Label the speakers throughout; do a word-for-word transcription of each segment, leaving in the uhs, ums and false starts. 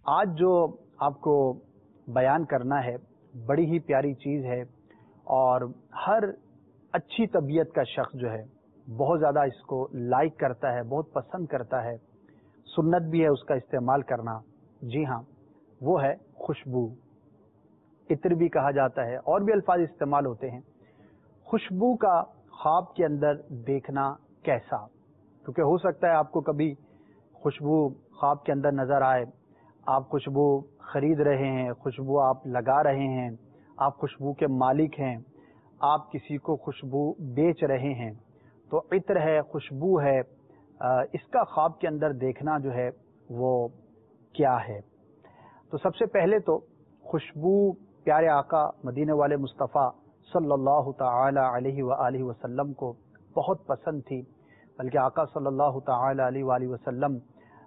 Speaker 1: آج جو آپ کو بیان کرنا ہے بڑی ہی پیاری چیز ہے، اور ہر اچھی طبیعت کا شخص جو ہے بہت زیادہ اس کو لائک کرتا ہے، بہت پسند کرتا ہے، سنت بھی ہے اس کا استعمال کرنا۔ جی ہاں، وہ ہے خوشبو۔ عطر بھی کہا جاتا ہے، اور بھی الفاظ استعمال ہوتے ہیں۔ خوشبو کا خواب کے اندر دیکھنا کیسا؟ کیونکہ ہو سکتا ہے آپ کو کبھی خوشبو خواب کے اندر نظر آئے، آپ خوشبو خرید رہے ہیں، خوشبو آپ لگا رہے ہیں، آپ خوشبو کے مالک ہیں، آپ کسی کو خوشبو بیچ رہے ہیں، تو عطر ہے، خوشبو ہے، اس کا خواب کے اندر دیکھنا جو ہے وہ کیا ہے؟ تو سب سے پہلے تو خوشبو پیارے آقا مدینے والے مصطفیٰ صلی اللہ تعالی علیہ وآلہ وسلم کو بہت پسند تھی، بلکہ آقا صلی اللہ تعالی علیہ وآلہ وسلم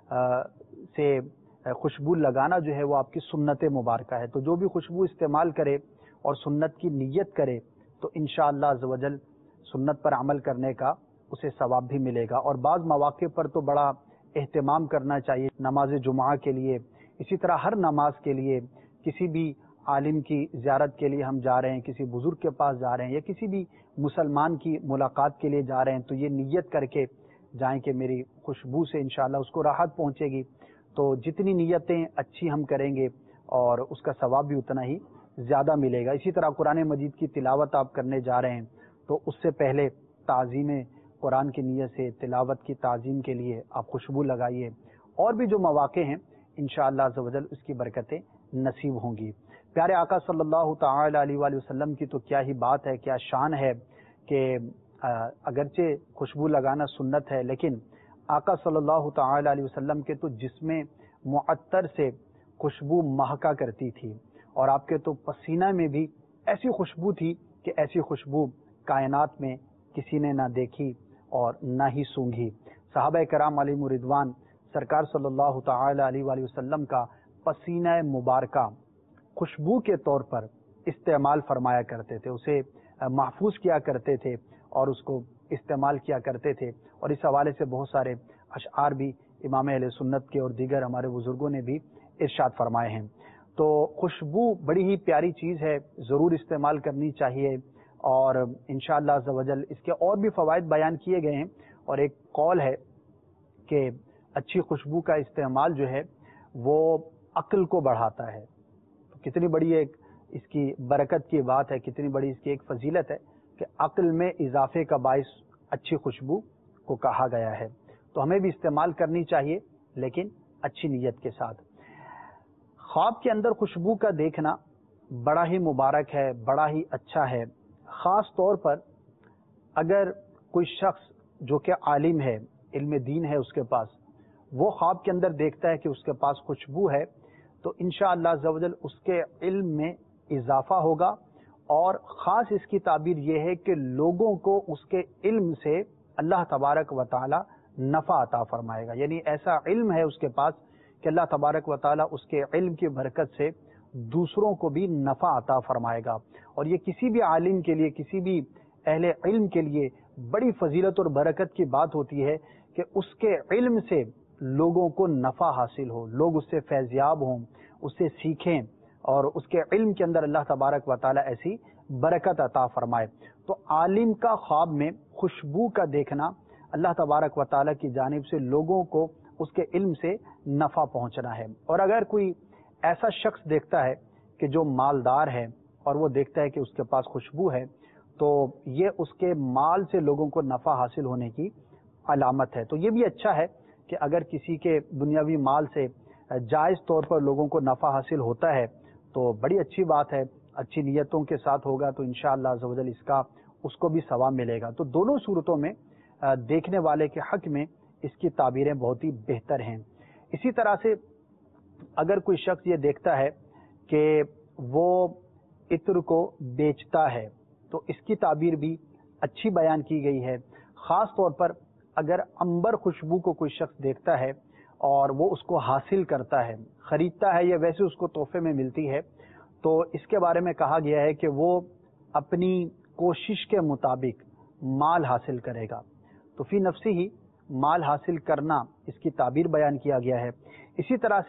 Speaker 1: سے خوشبو لگانا جو ہے وہ آپ کی سنت مبارکہ ہے۔ تو جو بھی خوشبو استعمال کرے اور سنت کی نیت کرے تو انشاءاللہ عز و جل سنت پر عمل کرنے کا اسے ثواب بھی ملے گا۔ اور بعض مواقع پر تو بڑا اہتمام کرنا چاہیے، نماز جمعہ کے لیے، اسی طرح ہر نماز کے لیے، کسی بھی عالم کی زیارت کے لیے ہم جا رہے ہیں، کسی بزرگ کے پاس جا رہے ہیں، یا کسی بھی مسلمان کی ملاقات کے لیے جا رہے ہیں، تو یہ نیت کر کے جائیں کہ میری خوشبو سے انشاءاللہ اس کو راحت پہنچے گی۔ تو جتنی نیتیں اچھی ہم کریں گے اور اس کا ثواب بھی اتنا ہی زیادہ ملے گا۔ اسی طرح قرآن مجید کی تلاوت آپ کرنے جا رہے ہیں تو اس سے پہلے تعظیم قرآن کی نیت سے تلاوت کی تعظیم کے لیے آپ خوشبو لگائیے۔ اور بھی جو مواقع ہیں انشاءاللہ عز و جل اس کی برکتیں نصیب ہوں گی۔ پیارے آقا صلی اللہ تعالی علیہ وآلہ وسلم کی تو کیا ہی بات ہے، کیا شان ہے کہ اگرچہ خوشبو لگانا سنت ہے، لیکن آقا صلی اللہ تعالی علیہ وسلم کے تو جسم معطر سے خوشبو مہکا کرتی تھی، اور آپ کے تو پسینہ میں بھی ایسی خوشبو تھی کہ ایسی خوشبو کائنات میں کسی نے نہ دیکھی اور نہ ہی سونگھی۔ صحابہ کرام علیہم رضوان سرکار صلی اللہ تعالی علیہ وآلہ وسلم کا پسینہ مبارکہ خوشبو کے طور پر استعمال فرمایا کرتے تھے، اسے محفوظ کیا کرتے تھے اور اس کو استعمال کیا کرتے تھے، اور اس حوالے سے بہت سارے اشعار بھی امام اہل سنت کے اور دیگر ہمارے بزرگوں نے بھی ارشاد فرمائے ہیں۔ تو خوشبو بڑی ہی پیاری چیز ہے، ضرور استعمال کرنی چاہیے، اور انشاءاللہ عز و جل اس کے اور بھی فوائد بیان کیے گئے ہیں، اور ایک قول ہے کہ اچھی خوشبو کا استعمال جو ہے وہ عقل کو بڑھاتا ہے۔ تو کتنی بڑی ایک اس کی برکت کی بات ہے، کتنی بڑی اس کی ایک فضیلت ہے کہ عقل میں اضافے کا باعث اچھی خوشبو کو کہا گیا ہے۔ تو ہمیں بھی استعمال کرنی چاہیے، لیکن اچھی نیت کے ساتھ۔ خواب کے اندر خوشبو کا دیکھنا بڑا ہی مبارک ہے، بڑا ہی اچھا ہے، خاص طور پر اگر کوئی شخص جو کہ عالم ہے، علم دین ہے اس کے پاس، وہ خواب کے اندر دیکھتا ہے کہ اس کے پاس خوشبو ہے، تو انشاءاللہ عز و جل اس کے علم میں اضافہ ہوگا، اور خاص اس کی تعبیر یہ ہے کہ لوگوں کو اس کے علم سے اللہ تبارک و تعالی نفع عطا فرمائے گا۔ یعنی ایسا علم ہے اس کے پاس کہ اللہ تبارک و تعالی اس کے علم کی برکت سے دوسروں کو بھی نفع عطا فرمائے گا، اور یہ کسی بھی عالم کے لیے، کسی بھی اہل علم کے لیے بڑی فضیلت اور برکت کی بات ہوتی ہے کہ اس کے علم سے لوگوں کو نفع حاصل ہو، لوگ اس سے فیضیاب ہوں، اس سے سیکھیں، اور اس کے علم کے اندر اللہ تبارک و تعالی ایسی برکت عطا فرمائے۔ تو عالم کا خواب میں خوشبو کا دیکھنا اللہ تبارک و تعالی کی جانب سے لوگوں کو اس کے علم سے نفع پہنچنا ہے۔ اور اگر کوئی ایسا شخص دیکھتا ہے کہ جو مالدار ہے اور وہ دیکھتا ہے کہ اس کے پاس خوشبو ہے، تو یہ اس کے مال سے لوگوں کو نفع حاصل ہونے کی علامت ہے۔ تو یہ بھی اچھا ہے کہ اگر کسی کے دنیاوی مال سے جائز طور پر لوگوں کو نفع حاصل ہوتا ہے تو بڑی اچھی بات ہے، اچھی نیتوں کے ساتھ ہوگا تو انشاءاللہ عز و جل اس کا اس کو بھی ثواب ملے گا۔ تو دونوں صورتوں میں دیکھنے والے کے حق میں اس کی تعبیریں بہت ہی بہتر ہیں۔ اسی طرح سے اگر کوئی شخص یہ دیکھتا ہے کہ وہ عطر کو بیچتا ہے تو اس کی تعبیر بھی اچھی بیان کی گئی ہے۔ خاص طور پر اگر عنبر خوشبو کو کوئی شخص دیکھتا ہے اور وہ اس کو حاصل کرتا ہے، خریدتا ہے یا ویسے اس کو تحفے میں ملتی ہے، تو اس کے بارے میں کہا گیا ہے کہ وہ اپنی کوشش کے مطابق مال حاصل کرے گا۔ تو فی نفسی ہی مال حاصل کرنا اس کی تعبیر بیان کیا گیا ہے۔ اسی طرح سے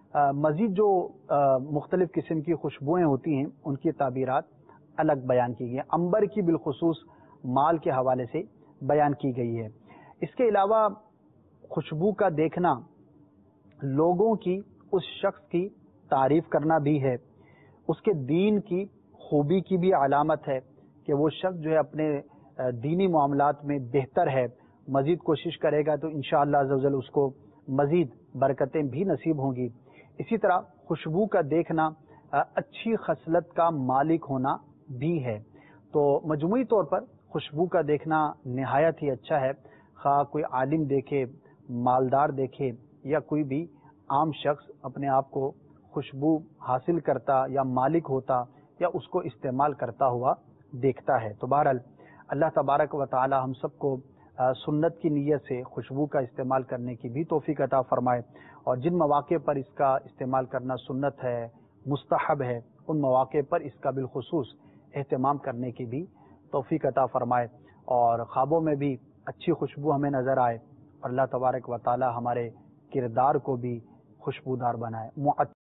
Speaker 1: مزید جو مختلف قسم کی خوشبوئیں ہوتی ہیں ان کی تعبیرات الگ بیان کی گئی ہیں. عنبر کی بالخصوص مال کے حوالے سے بیان کی گئی ہے. اس کے علاوہ خوشبو کا دیکھنا لوگوں کی اس شخص کی تعریف کرنا بھی ہے، اس کے دین کی خوبی کی بھی علامت ہے کہ وہ شخص جو ہے اپنے دینی معاملات میں بہتر ہے، مزید کوشش کرے گا تو انشاءاللہ عز و جل اس کو مزید برکتیں بھی نصیب ہوں گی. اسی طرح خوشبو کا دیکھنا اچھی خصلت کا مالک ہونا بھی ہے. تو مجموعی طور پر خوشبو کا دیکھنا نہایت ہی اچھا ہے، خواہ کوئی عالم دیکھے، مالدار دیکھے یا کوئی بھی عام شخص اپنے آپ کو خوشبو حاصل کرتا یا مالک ہوتا یا اس کو استعمال کرتا ہوا دیکھتا ہے. تو بہرحال اللہ تبارک و تعالی ہم سب کو سنت کی نیت سے خوشبو کا استعمال کرنے کی بھی توفیق عطا فرمائے، اور جن مواقع پر اس کا استعمال کرنا سنت ہے، مستحب ہے، ان مواقع پر اس کا بالخصوص اہتمام کرنے کی بھی توفیق عطا فرمائے، اور خوابوں میں بھی اچھی خوشبو ہمیں نظر آئے، اور اللہ تبارک و تعالی ہمارے کردار کو بھی خوشبودار بنائے.